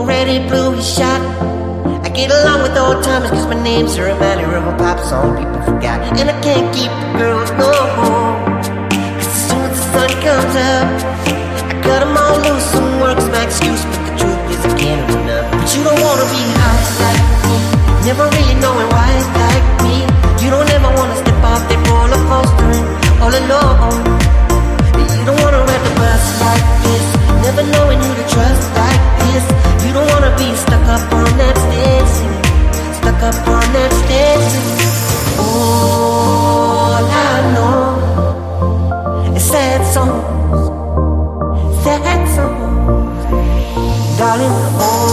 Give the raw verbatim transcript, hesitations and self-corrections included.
already blew his shot. I get along with old timers cause my name's a reminder of a pop song people forgot. And I can't keep the girls no more, cause as soon as the sun comes up, I cut them all loose. Some work's my excuse, but the truth is I can't have enough. But you don't wanna be high like me, never really knowing why it's like me. You don't ever wanna step off that roller coaster and all alone. You don't wanna ride the bus like this, never knowing who to trust like this. You don't wanna be stuck up on that stage singing, stuck up on that stage singing. All I know is sad songs, sad songs, darling. Oh,